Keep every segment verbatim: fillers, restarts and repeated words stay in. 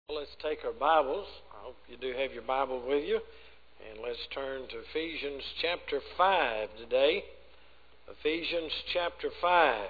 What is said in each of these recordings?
Let's take our Bibles. I hope you do have your Bible with you. And let's turn to Ephesians chapter five today. Ephesians chapter five.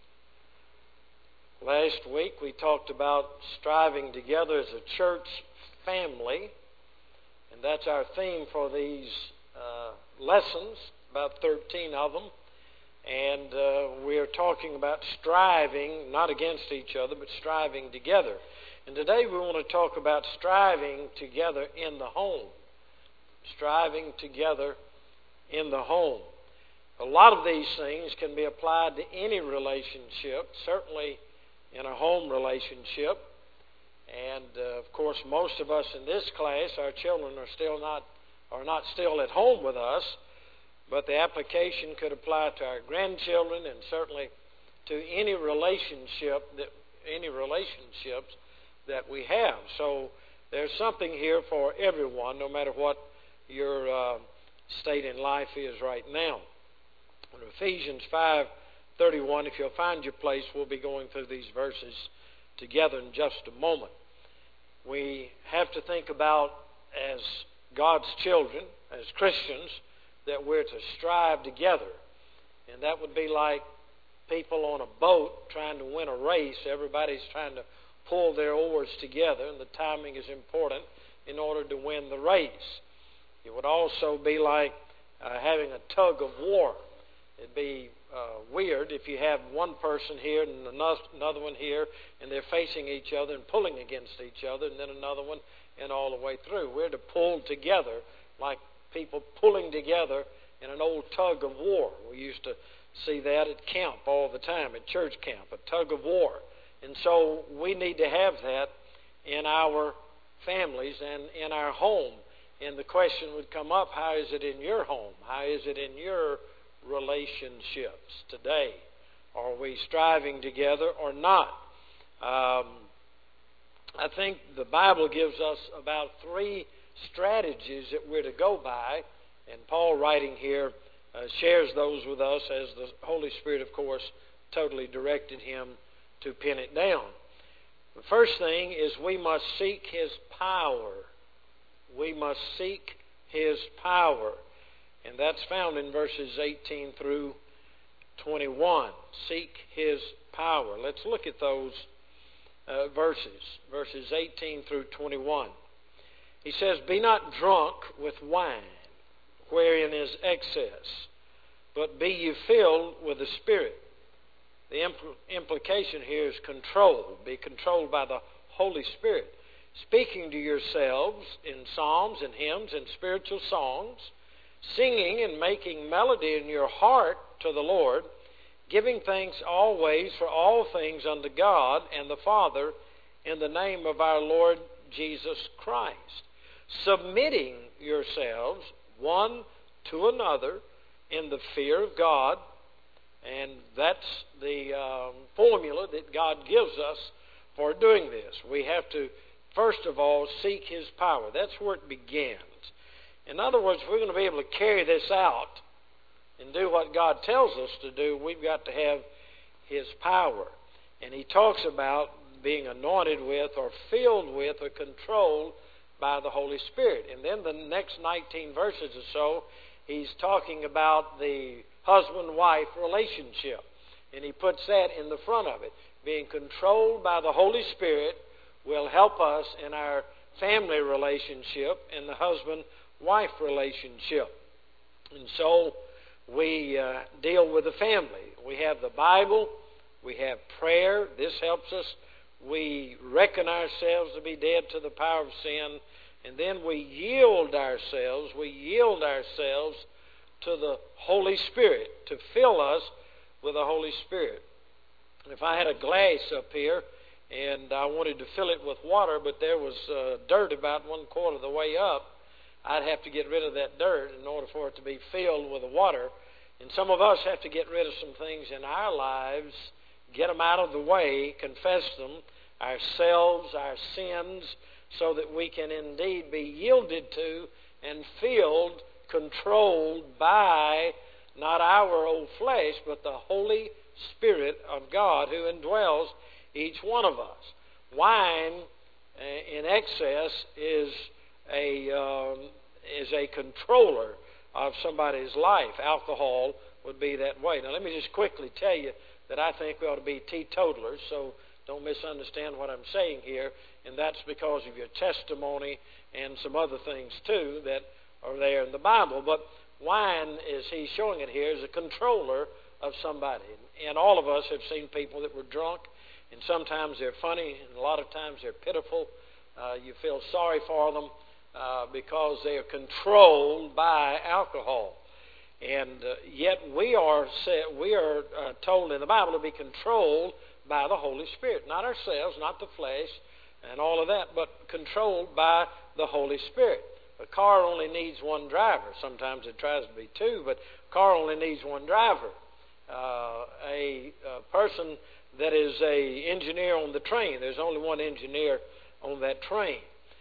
Last week we talked about striving together as a church family. And that's our theme for these uh, lessons, about thirteen of them. And uh, we are talking about striving, not against each other, but striving together. And today we want to talk about striving together in the home. Striving together in the home. A lot of these things can be applied to any relationship, certainly in a home relationship. And uh, of course, most of us in this class, our children are still not are not still at home with us, but the application could apply to our grandchildren and certainly to any relationship that any relationships that we have. So there's something here for everyone, no matter what your uh, state in life is right now. In Ephesians five thirty-one, if you'll find your place, we'll be going through these verses together in just a moment. We have to think about, as God's children, as Christians, that we're to strive together. And that would be like people on a boat trying to win a race. Everybody's trying to pull their oars together, and the timing is important in order to win the race. It would also be like uh, having a tug of war. It'd be uh, weird if you have one person here and another one here, and they're facing each other and pulling against each other, and then another one, and all the way through. We're to pull together like people pulling together in an old tug of war. We used to see that at camp all the time, at church camp, a tug of war. And so we need to have that in our families and in our home. And the question would come up, how is it in your home? How is it in your relationships today? Are we striving together or not? Um, I think the Bible gives us about three strategies that we're to go by. And Paul, writing here, uh, shares those with us as the Holy Spirit, of course, totally directed him to pin it down. The first thing is we must seek His power. We must seek His power. And that's found in verses eighteen through twenty-one. Seek His power. Let's look at those uh, verses. Verses eighteen through twenty-one. He says, "Be not drunk with wine, wherein is excess, but be ye filled with the Spirit." The impl- implication here is control. Be controlled by the Holy Spirit. Speaking to yourselves in psalms and hymns and spiritual songs, singing and making melody in your heart to the Lord, giving thanks always for all things unto God and the Father in the name of our Lord Jesus Christ, submitting yourselves one to another in the fear of God. And that's the um, formula that God gives us for doing this. We have to, first of all, seek His power. That's where it begins. In other words, if we're going to be able to carry this out and do what God tells us to do, we've got to have His power. And He talks about being anointed with or filled with or controlled by the Holy Spirit. And then the next nineteen verses or so, he's talking about the husband-wife relationship. And he puts that in the front of it. Being controlled by the Holy Spirit will help us in our family relationship and the husband-wife relationship. And so we uh, deal with the family. We have the Bible. We have prayer. This helps us. We reckon ourselves to be dead to the power of sin. And then we yield ourselves. We yield ourselves to the Holy Spirit, to fill us with the Holy Spirit. If I had a glass up here and I wanted to fill it with water, but there was uh, dirt about one quarter of the way up, I'd have to get rid of that dirt in order for it to be filled with the water. And some of us have to get rid of some things in our lives, get them out of the way, confess them, ourselves, our sins, so that we can indeed be yielded to and filled, controlled by not our old flesh, but the Holy Spirit of God who indwells each one of us. Wine in excess is a um, is a controller of somebody's life. Alcohol would be that way. Now, let me just quickly tell you that I think we ought to be teetotalers, so don't misunderstand what I'm saying here, and that's because of your testimony and some other things, too, that are there in the Bible. But wine, as he's showing it here, is a controller of somebody. And all of us have seen people that were drunk, and sometimes they're funny, and a lot of times they're pitiful. Uh, you feel sorry for them uh, because they are controlled by alcohol. And uh, yet we are set, we are uh, told in the Bible to be controlled by the Holy Spirit. Not ourselves, not the flesh, and all of that, but controlled by the Holy Spirit. A car only needs one driver. Sometimes it tries to be two, but a car only needs one driver. Uh, a, a person that is a engineer on the train, there's only one engineer on that train.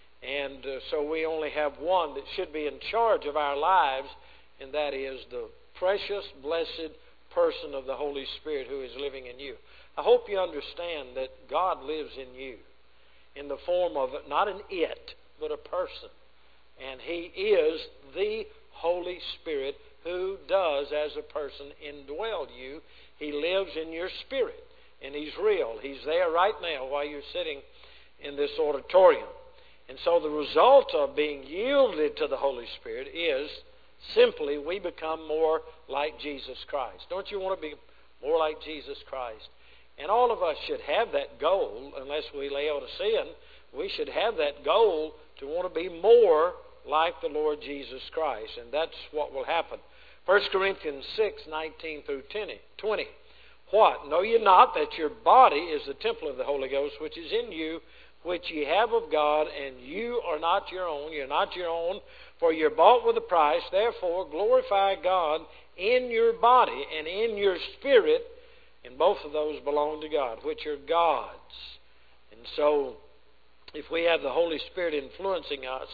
And uh, so we only have one that should be in charge of our lives, and that is the precious, blessed person of the Holy Spirit who is living in you. I hope you understand that God lives in you in the form of not an it, but a person. And He is the Holy Spirit who does, as a person, indwell you. He lives in your spirit, and He's real. He's there right now while you're sitting in this auditorium. And so the result of being yielded to the Holy Spirit is simply we become more like Jesus Christ. Don't you want to be more like Jesus Christ? And all of us should have that goal, unless we lay out a sin. We should have that goal to want to be more like the Lord Jesus Christ. And that's what will happen. First Corinthians six, nineteen through twenty. What? Know ye not that your body is the temple of the Holy Ghost, which is in you, which ye have of God, and you are not your own. You're not your own, for you're bought with a price. Therefore glorify God in your body and in your spirit, and both of those belong to God, which are God's. And so, if we have the Holy Spirit influencing us,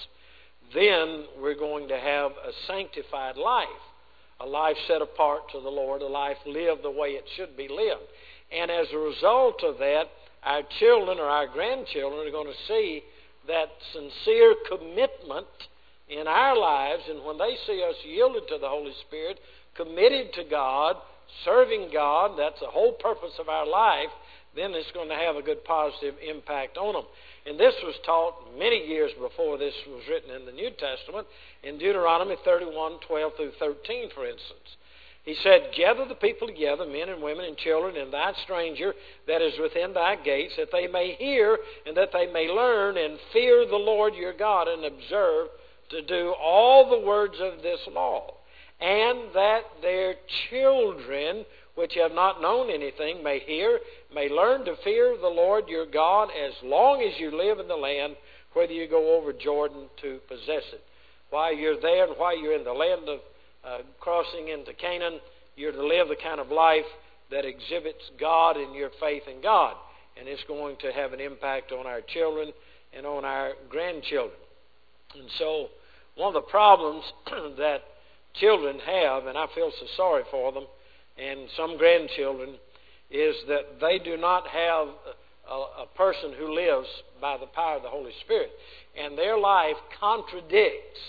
then we're going to have a sanctified life, a life set apart to the Lord, a life lived the way it should be lived. And as a result of that, our children or our grandchildren are going to see that sincere commitment in our lives, and when they see us yielded to the Holy Spirit, committed to God, serving God, that's the whole purpose of our life, then it's going to have a good positive impact on them. And this was taught many years before this was written in the New Testament, in Deuteronomy thirty-one, twelve through thirteen, for instance. He said, gather the people together, men and women and children, and thy stranger that is within thy gates, that they may hear and that they may learn and fear the Lord your God, and observe to do all the words of this law, and that their children, which have not known anything, may hear, may learn to fear the Lord your God as long as you live in the land, whether you go over Jordan to possess it. While you're there and while you're in the land of uh, crossing into Canaan, you're to live the kind of life that exhibits God and your faith in God. And it's going to have an impact on our children and on our grandchildren. And so one of the problems that children have, and I feel so sorry for them, and some grandchildren, is that they do not have a, a person who lives by the power of the Holy Spirit. And their life contradicts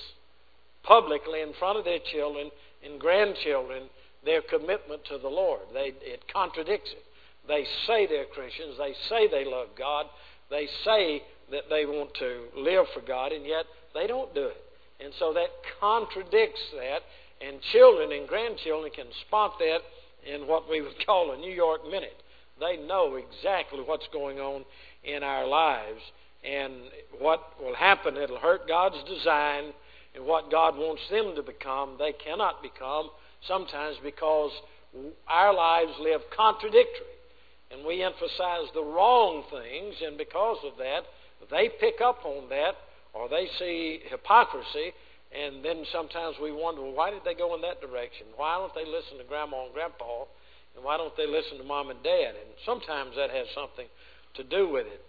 publicly in front of their children and grandchildren their commitment to the Lord. They, it contradicts it. They say they're Christians. They say they love God. They say that they want to live for God, and yet they don't do it. And so that contradicts that, and children and grandchildren can spot that in what we would call a New York minute. They know exactly what's going on in our lives, and what will happen. It'll hurt God's design, and what God wants them to become, they cannot become, sometimes because our lives live contradictory, and we emphasize the wrong things, and because of that, they pick up on that, or they see hypocrisy, and then sometimes we wonder, well, why did they go in that direction? Why don't they listen to Grandma and Grandpa? And why don't they listen to Mom and Dad? And sometimes that has something to do with it.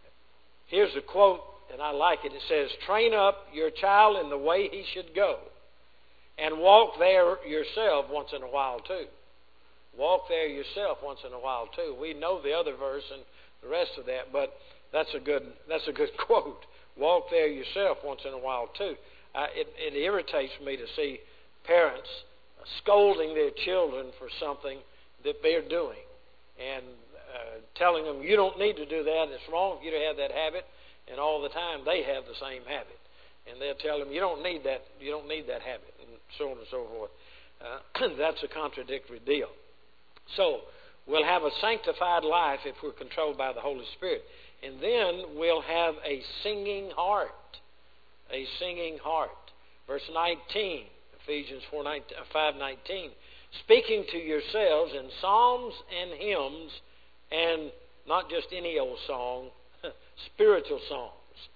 Here's a quote, and I like it. It says, train up your child in the way he should go, and walk there yourself once in a while too. Walk there yourself once in a while too. We know the other verse and the rest of that, but that's a good that's a good quote. Walk there yourself once in a while too. Uh, it, it irritates me to see parents scolding their children for something that they're doing and uh, telling them, you don't need to do that, it's wrong for you to have that habit, and all the time they have the same habit. And they'll tell them, you don't need that, you don't need that habit, and so on and so forth. Uh, that's a contradictory deal. So, we'll have a sanctified life if we're controlled by the Holy Spirit. And then we'll have a singing heart. A singing heart. Verse nineteen, Ephesians five nineteen. Speaking to yourselves in psalms and hymns, and not just any old song, spiritual songs.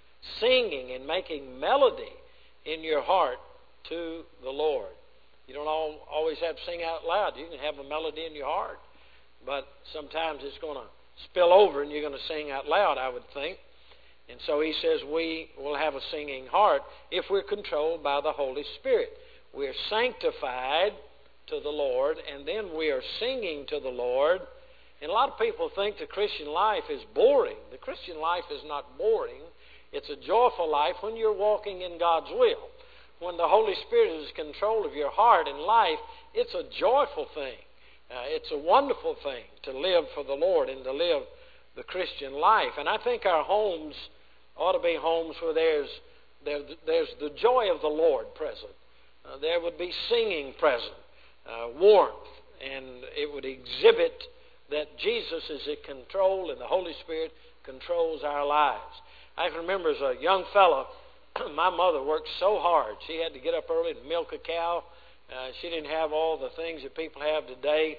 Singing and making melody in your heart to the Lord. You don't all, always have to sing out loud. You can have a melody in your heart. But sometimes it's going to spill over and you're going to sing out loud, I would think. And so he says we will have a singing heart if we're controlled by the Holy Spirit. We're sanctified to the Lord, and then we are singing to the Lord. And a lot of people think the Christian life is boring. The Christian life is not boring. It's a joyful life when you're walking in God's will. When the Holy Spirit is in control of your heart and life, it's a joyful thing. Uh, it's a wonderful thing to live for the Lord and to live the Christian life. And I think our homes ought to be homes where there's there, there's the joy of the Lord present. Uh, there would be singing present, uh, warmth, and it would exhibit that Jesus is in control and the Holy Spirit controls our lives. I can remember as a young fellow, my mother worked so hard. She had to get up early and milk a cow. Uh, she didn't have all the things that people have today,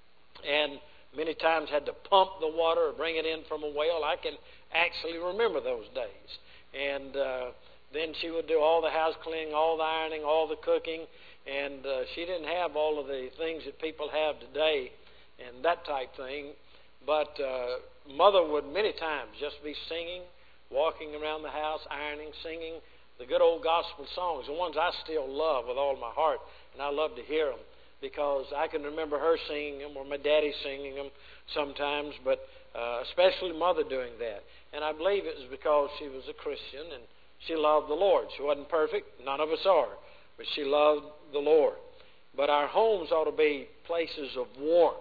and many times had to pump the water or bring it in from a well. I can actually remember those days. And uh, then she would do all the house cleaning, all the ironing, all the cooking, and uh, she didn't have all of the things that people have today and that type thing. But uh, Mother would many times just be singing, walking around the house, ironing, singing the good old gospel songs, the ones I still love with all my heart, and I love to hear them because I can remember her singing them or my daddy singing them sometimes, but uh, especially Mother doing that. And I believe it was because she was a Christian and she loved the Lord. She wasn't perfect, none of us are, but she loved the Lord. But our homes ought to be places of warmth,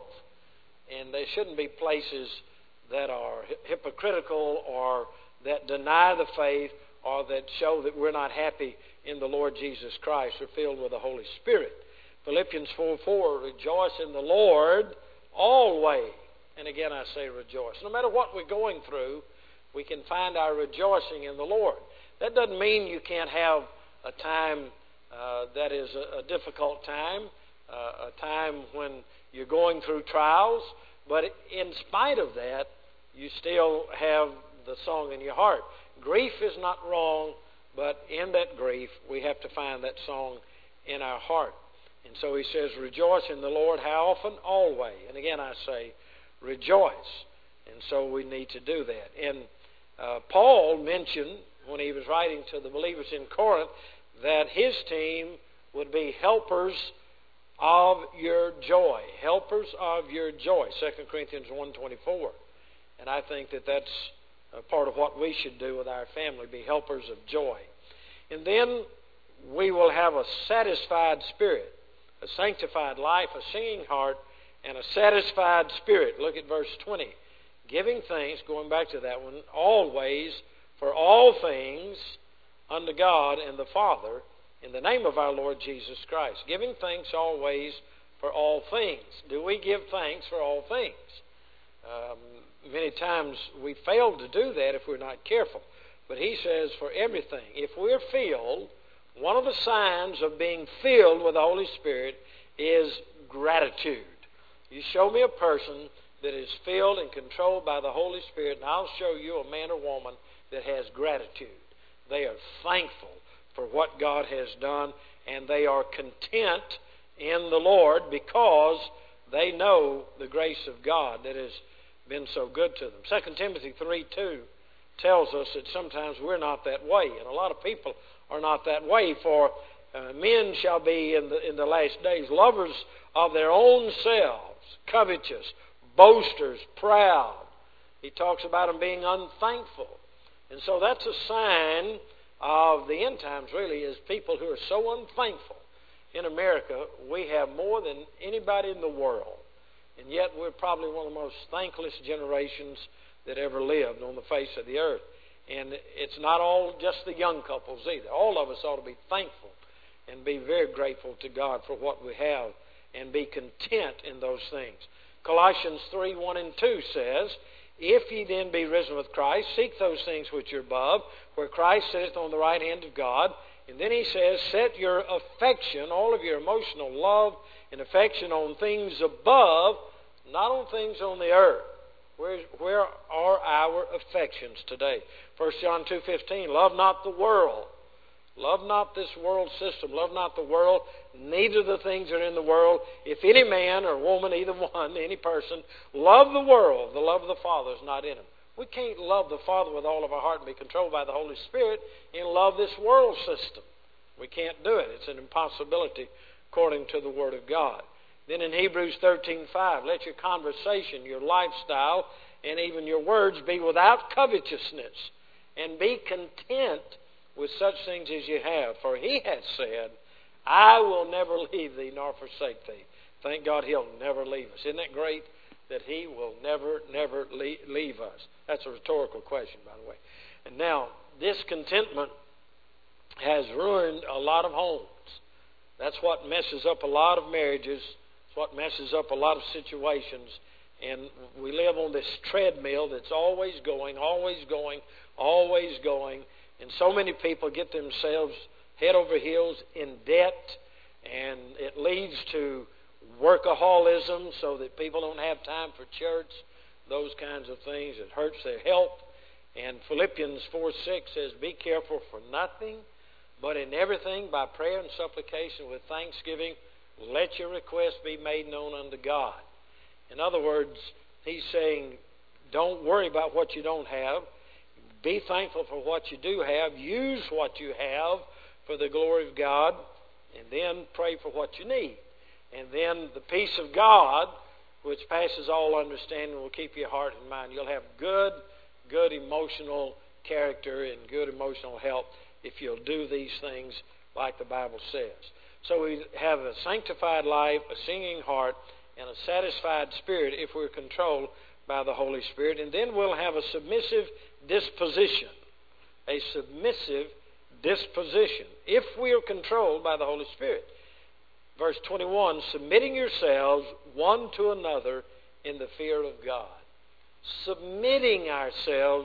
and they shouldn't be places that are hypocritical or that deny the faith or that show that we're not happy in the Lord Jesus Christ or filled with the Holy Spirit. Philippians four four, rejoice in the Lord always. And again I say rejoice. No matter what we're going through, we can find our rejoicing in the Lord. That doesn't mean you can't have a time uh, that is a, a difficult time, uh, a time when you're going through trials, but in spite of that, you still have the song in your heart. Grief is not wrong, but in that grief, we have to find that song in our heart. And so he says, rejoice in the Lord. How often? Always. And again, I say, rejoice. And so we need to do that. And uh, Paul mentioned, when he was writing to the believers in Corinth, that his team would be helpers of your joy. Helpers of your joy. Second Corinthians one twenty-four. And I think that that's a part of what we should do with our family, be helpers of joy. And then we will have a satisfied spirit, a sanctified life, a singing heart, and a satisfied spirit. Look at verse twenty. Giving thanks, going back to that one, always for all things unto God and the Father in the name of our Lord Jesus Christ. Giving thanks always for all things. Do we give thanks for all things? Um, many times we fail to do that if we're not careful. But he says for everything. If we're filled, one of the signs of being filled with the Holy Spirit is gratitude. You show me a person that is filled and controlled by the Holy Spirit, and I'll show you a man or woman that has gratitude. They are thankful for what God has done, and they are content in the Lord because they know the grace of God that has been so good to them. Second Timothy three two tells us that sometimes we're not that way, and a lot of people are not that way. For uh, men shall be in the in the last days lovers of their own selves, covetous, boasters, proud, He talks about them being unthankful. And so that's a sign of the end times, really, is people who are so unthankful. In America, we have more than anybody in the world. And yet we're probably one of the most thankless generations that ever lived on the face of the earth. And it's not all just the young couples either. All of us ought to be thankful and be very grateful to God for what we have and be content in those things. Colossians three, one and two says, if ye then be risen with Christ, seek those things which are above, where Christ sitteth on the right hand of God. And then he says, set your affection, all of your emotional love and affection on things above, not on things on the earth. Where, where are our affections today? First John two fifteen, love not the world. Love not this world system. Love not the world, neither the things that are in the world. If any man or woman, either one, any person, love the world, the love of the Father is not in him. We can't love the Father with all of our heart and be controlled by the Holy Spirit and love this world system. We can't do it. It's an impossibility according to the Word of God. Then in Hebrews thirteen five, let your conversation, your lifestyle, and even your words be without covetousness, and be content with such things as you have. For he has said, I will never leave thee nor forsake thee. Thank God he'll never leave us. Isn't that great? That he will never, never leave us. That's a rhetorical question, by the way. And now, discontentment has ruined a lot of homes. That's what messes up a lot of marriages. It's what messes up a lot of situations. And we live on this treadmill that's always going, always going, always going. And so many people get themselves head over heels in debt, and it leads to workaholism so that people don't have time for church, those kinds of things. It hurts their health. And Philippians four six says, be careful for nothing, but in everything by prayer and supplication with thanksgiving, let your requests be made known unto God. In other words, he's saying, don't worry about what you don't have. Be thankful for what you do have. Use what you have for the glory of God. And then pray for what you need. And then the peace of God, which passes all understanding, will keep your heart and mind. You'll have good, good emotional character and good emotional health if you'll do these things like the Bible says. So we have a sanctified life, a singing heart, and a satisfied spirit if we're controlled by the Holy Spirit. And then we'll have a submissive disposition. A submissive disposition if we are controlled by the Holy Spirit. Verse twenty-one, submitting yourselves one to another in the fear of God. Submitting ourselves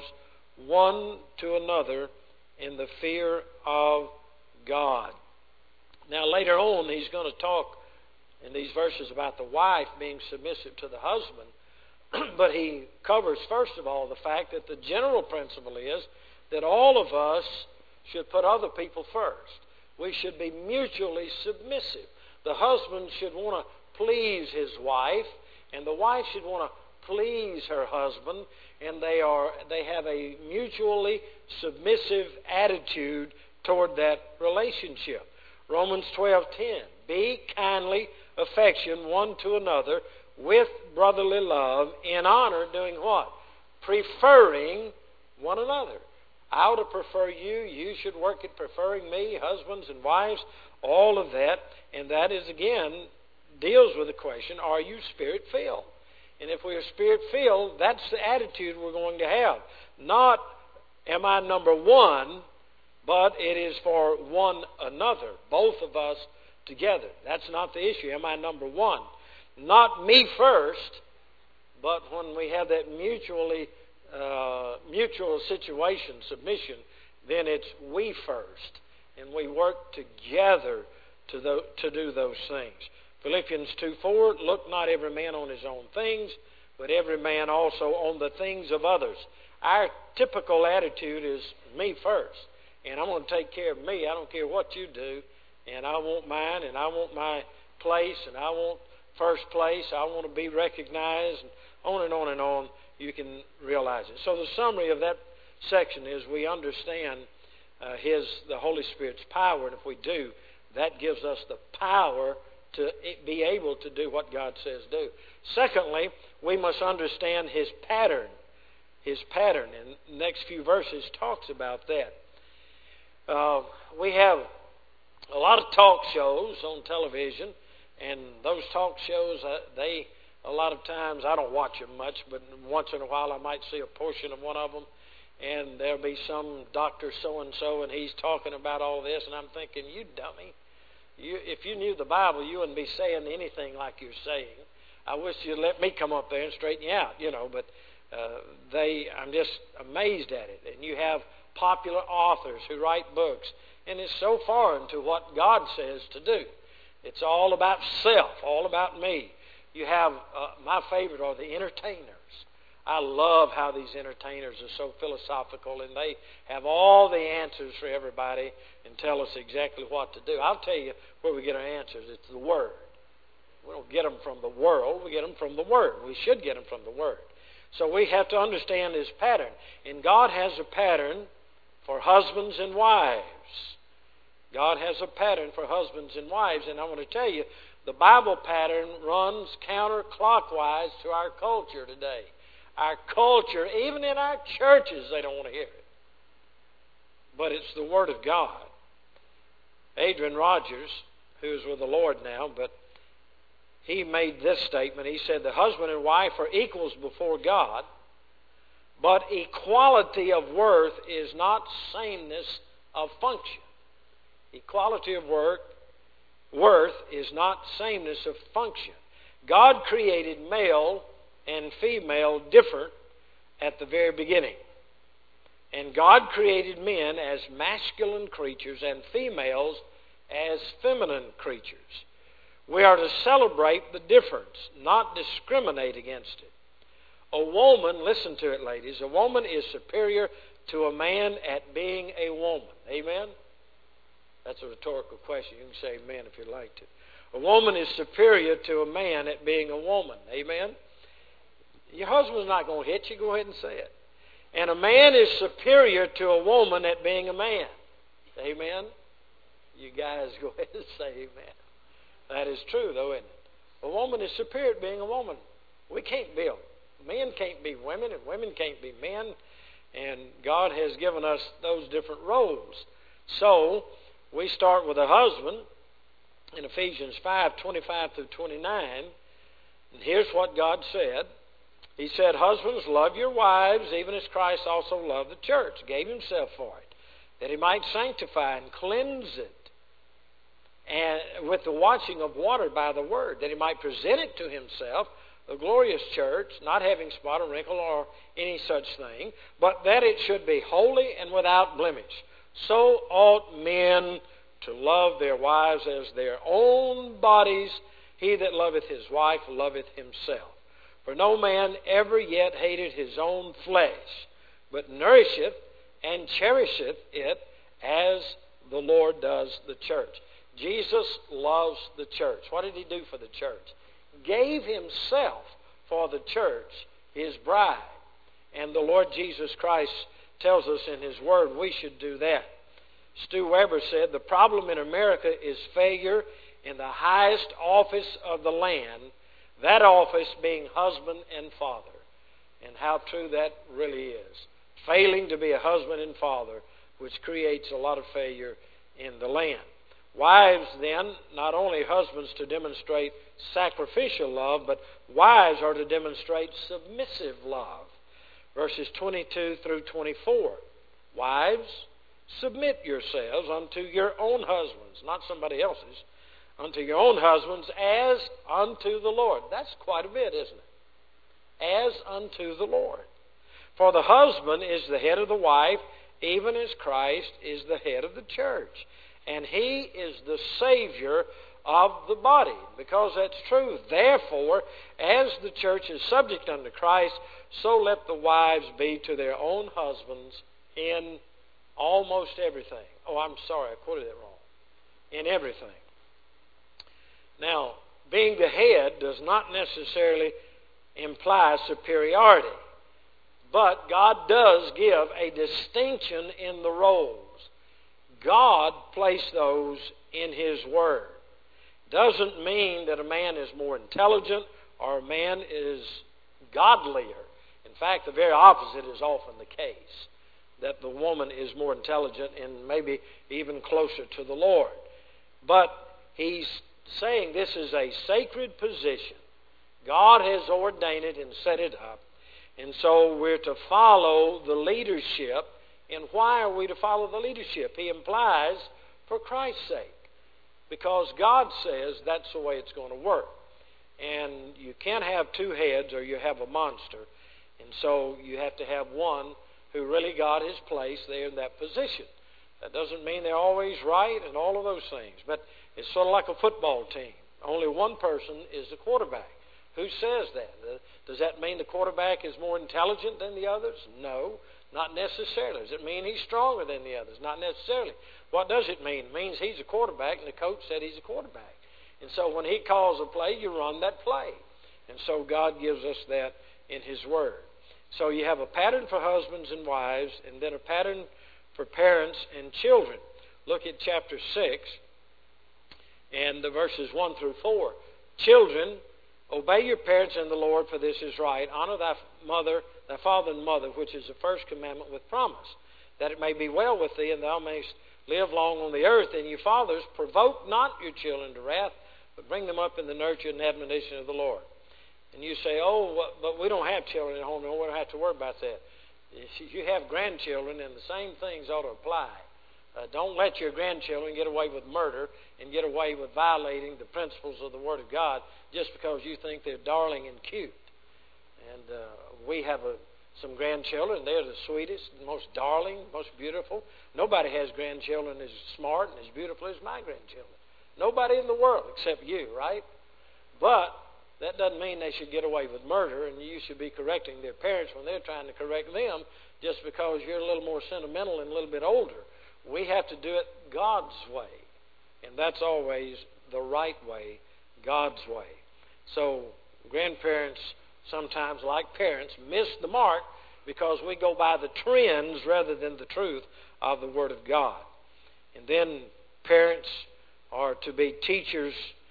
one to another in the fear of God. Now later on he's going to talk in these verses about the wife being submissive to the husband. But he covers, first of all, the fact that the general principle is that all of us should put other people first. We should be mutually submissive. The husband should want to please his wife, and the wife should want to please her husband, and they are they have a mutually submissive attitude toward that relationship. Romans twelve ten, be kindly affection one to another with brotherly love, in honor, doing what? Preferring one another. I ought to prefer you. You should work at preferring me, husbands and wives, all of that. And that is, again, deals with the question, are you Spirit-filled? And if we are Spirit-filled, that's the attitude we're going to have. Not, am I number one, but it is for one another, both of us together. That's not the issue. Am I number one? Not me first, but when we have that mutually uh, mutual situation, submission, then it's we first. And we work together to, the, to do those things. Philippians two four, look not every man on his own things, but every man also on the things of others. Our typical attitude is me first. And I'm going to take care of me. I don't care what you do. And I want mine, and I want my place, and I want first place. I want to be recognized, and on and on and on. You can realize it. So the summary of that section is we understand uh, His, the Holy Spirit's power, and if we do, that gives us the power to be able to do what God says do. Secondly, we must understand His pattern. his pattern. And the next few verses talks about that. Uh, we have a lot of talk shows on television, and those talk shows, uh, they, a lot of times, I don't watch them much, but once in a while I might see a portion of one of them, and there'll be some doctor so-and-so, and he's talking about all this, and I'm thinking, you dummy. You, if you knew the Bible, you wouldn't be saying anything like you're saying. I wish you'd let me come up there and straighten you out, you know, but uh, they, I'm just amazed at it. And you have popular authors who write books, and it's so foreign to what God says to do. It's all about self, all about me. You have, uh, my favorite are the entertainers. I love how these entertainers are so philosophical, and they have all the answers for everybody and tell us exactly what to do. I'll tell you where we get our answers. It's the Word. We don't get them from the world. We get them from the Word. We should get them from the Word. So we have to understand this pattern. And God has a pattern for husbands and wives. God has a pattern for husbands and wives. And I want to tell you, the Bible pattern runs counterclockwise to our culture today. Our culture, even in our churches, they don't want to hear it. But it's the Word of God. Adrian Rogers, who is with the Lord now, but he made this statement. He said, the husband and wife are equals before God, but equality of worth is not sameness of function. Equality of work, worth is not sameness of function. God created male and female different at the very beginning. And God created men as masculine creatures and females as feminine creatures. We are to celebrate the difference, not discriminate against it. A woman, listen to it, ladies, a woman is superior to a man at being a woman. Amen? That's a rhetorical question. You can say amen if you'd like to. A woman is superior to a man at being a woman. Amen? Your husband's not going to hit you. Go ahead and say it. And a man is superior to a woman at being a man. Amen? You guys go ahead and say amen. That is true, though, isn't it? A woman is superior to being a woman. We can't be. Men can't be women, and women can't be men. And God has given us those different roles. So, we start with a husband in Ephesians five, twenty-five through twenty-nine. And here's what God said. He said, husbands, love your wives, even as Christ also loved the church, gave himself for it, that he might sanctify and cleanse it, and with the washing of water by the word, that he might present it to himself, a glorious church, not having spot or wrinkle or any such thing, but that it should be holy and without blemish. So ought men to love their wives as their own bodies. He that loveth his wife loveth himself. For no man ever yet hated his own flesh, but nourisheth and cherisheth it, as the Lord does the church. Jesus loves the church. What did he do for the church? Gave himself for the church, his bride. And the Lord Jesus Christ tells us in his word we should do that. Stu Weber said, the problem in America is failure in the highest office of the land, that office being husband and father. And how true that really is. Failing to be a husband and father, which creates a lot of failure in the land. Wives, then, not only husbands to demonstrate sacrificial love, but wives are to demonstrate submissive love. Verses twenty-two through twenty-four. Wives, submit yourselves unto your own husbands, not somebody else's, unto your own husbands as unto the Lord. That's quite a bit, isn't it? As unto the Lord. For the husband is the head of the wife, even as Christ is the head of the church. And he is the Savior of the body. Because that's true. Therefore, as the church is subject unto Christ, so let the wives be to their own husbands in almost everything. Oh, I'm sorry, I quoted it wrong. In everything. Now, being the head does not necessarily imply superiority. But God does give a distinction in the roles. God placed those in his word. Doesn't mean that a man is more intelligent or a man is godlier. In fact, the very opposite is often the case, that the woman is more intelligent and maybe even closer to the Lord. But he's saying this is a sacred position. God has ordained it and set it up. And so we're to follow the leadership. And why are we to follow the leadership? He implies for Christ's sake. Because God says that's the way it's going to work. And you can't have two heads or you have a monster. And so you have to have one who really got his place there in that position. That doesn't mean they're always right and all of those things. But it's sort of like a football team. Only one person is the quarterback. Who says that? Does that mean the quarterback is more intelligent than the others? No, not necessarily. Does it mean he's stronger than the others? Not necessarily. What does it mean? It means he's a quarterback and the coach said he's a quarterback. And so when he calls a play, you run that play. And so God gives us that in His Word. So you have a pattern for husbands and wives, and then a pattern for parents and children. Look at chapter six and the verses one through four. Children, obey your parents in the Lord, for this is right. Honor thy mother, thy father and mother, which is the first commandment with promise, that it may be well with thee, and thou mayest live long on the earth. And you fathers, provoke not your children to wrath, but bring them up in the nurture and admonition of the Lord. And you say, oh, but we don't have children at home, and we don't have to worry about that. You have grandchildren, and the same things ought to apply. Uh, don't let your grandchildren get away with murder and get away with violating the principles of the Word of God just because you think they're darling and cute. And uh, we have a, some grandchildren. They're the sweetest, most darling, most beautiful. Nobody has grandchildren as smart and as beautiful as my grandchildren. Nobody in the world except you, right? But that doesn't mean they should get away with murder, and you should be correcting their parents when they're trying to correct them just because you're a little more sentimental and a little bit older. We have to do it God's way, and that's always the right way, God's way. So grandparents sometimes, like parents, miss the mark because we go by the trends rather than the truth of the Word of God. And then parents are to be teachers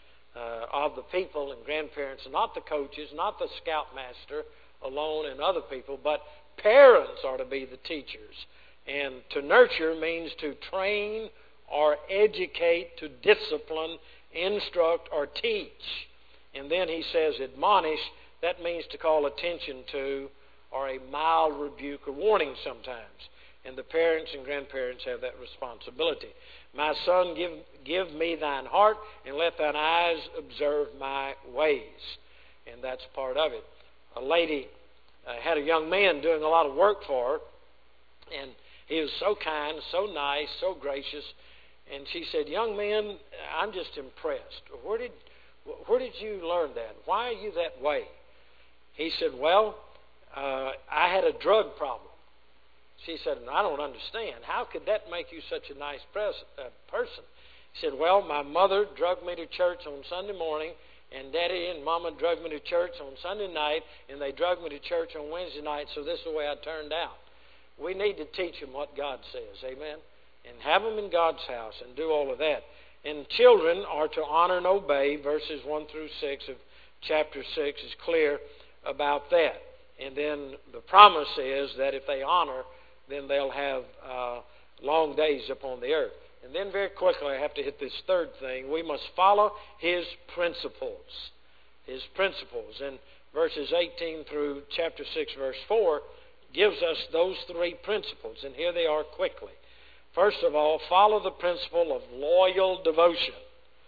Uh, of the people, and grandparents, not the coaches, not the scoutmaster alone and other people, but parents are to be the teachers. And to nurture means to train or educate, to discipline, instruct, or teach. And then he says admonish. That means to call attention to, or a mild rebuke or warning sometimes. And the parents and grandparents have that responsibility. My son, give, give me thine heart, and let thine eyes observe my ways. And that's part of it. A lady uh, had a young man doing a lot of work for her, and he was so kind, so nice, so gracious. And she said, young man, I'm just impressed. Where did, where did you learn that? Why are you that way? He said, well, uh, I had a drug problem. She said, I don't understand. How could that make you such a nice pres- uh, person? He said, well, my mother drugged me to church on Sunday morning, and Daddy and Mama drugged me to church on Sunday night, and they drugged me to church on Wednesday night, so this is the way I turned out. We need to teach them what God says, amen? And have them in God's house and do all of that. And children are to honor and obey. Verses one through six of chapter six is clear about that. And then the promise is that if they honor, then they'll have uh, long days upon the earth. And then very quickly I have to hit this third thing. We must follow His principles. His principles. And verses eighteen through chapter six, verse four, gives us those three principles. And here they are quickly. First of all, follow the principle of loyal devotion.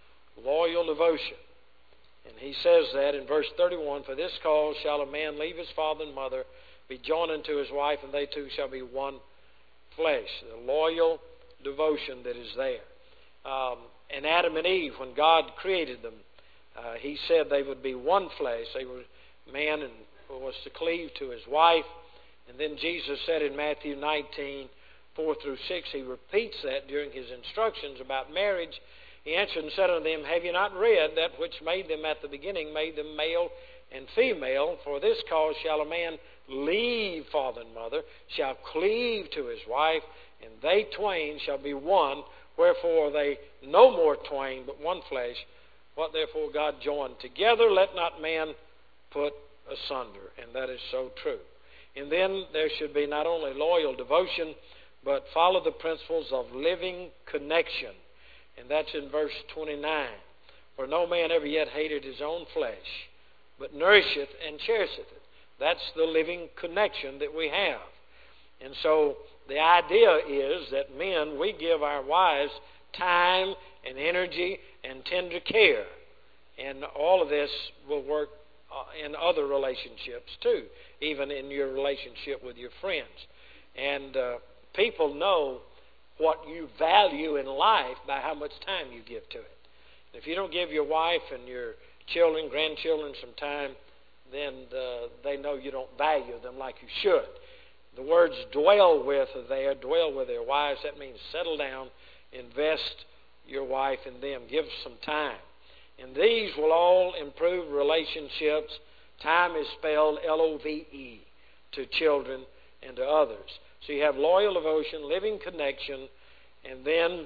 Loyal devotion. And he says that in verse thirty-one, for this cause shall a man leave his father and mother, be joined unto his wife, and they two shall be one flesh. The loyal devotion that is there. Um, and Adam and Eve, when God created them, uh, He said they would be one flesh. They were man and was to cleave to his wife. And then Jesus said in Matthew nineteen, four through six, He repeats that during His instructions about marriage. He answered and said unto them, have you not read that which made them at the beginning, made them male and female? For this cause shall a man leave father and mother, shall cleave to his wife, and they twain shall be one. Wherefore they no more twain, but one flesh. What therefore God joined together, let not man put asunder. And that is so true. And then there should be not only loyal devotion, but follow the principles of living connection. And that's in verse twenty-nine. For no man ever yet hated his own flesh, but nourisheth and cherisheth it. That's the living connection that we have. And so the idea is that men, we give our wives time and energy and tender care. And all of this will work in other relationships too, even in your relationship with your friends. And uh, people know what you value in life by how much time you give to it. If you don't give your wife and your children, grandchildren some time, then uh, they know you don't value them like you should. The words dwell with are there, dwell with their wives. That means settle down, invest your wife in them, give some time. And these will all improve relationships. Time is spelled L O V E to children and to others. So you have loyal devotion, living connection, and then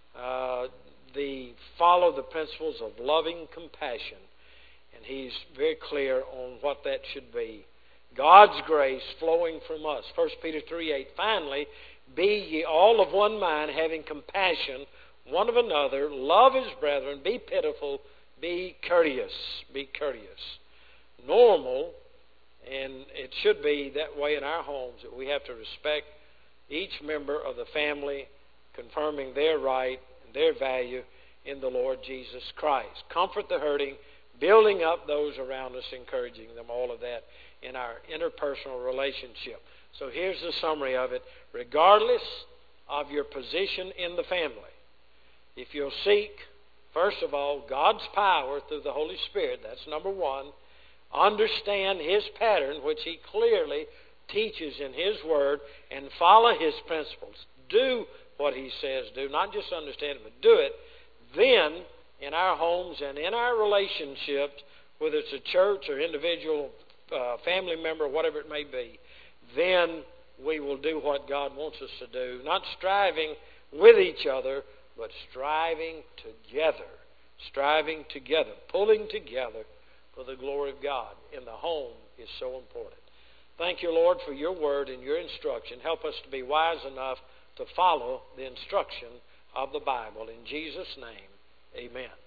uh, the follow the principles of loving compassion. And he's very clear on what that should be. God's grace flowing from us. First Peter three eight. Finally, be ye all of one mind, having compassion one of another, love as brethren, be pitiful, be courteous. Be courteous. Normal, and it should be that way in our homes, that we have to respect each member of the family, confirming their right and their value in the Lord Jesus Christ. Comfort the hurting, building up those around us, encouraging them, all of that in our interpersonal relationship. So here's the summary of it. Regardless of your position in the family, if you'll seek, first of all, God's power through the Holy Spirit, that's number one. Understand His pattern, which He clearly teaches in His Word, and follow His principles. Do what He says do, not just understand it, but do it. Then, in our homes and in our relationships, whether it's a church or individual uh, family member, whatever it may be, then we will do what God wants us to do. Not striving with each other, but striving together. Striving together. Pulling together for the glory of God in the home is so important. Thank you, Lord, for your word and your instruction. Help us to be wise enough to follow the instruction of the Bible. In Jesus' name, amen.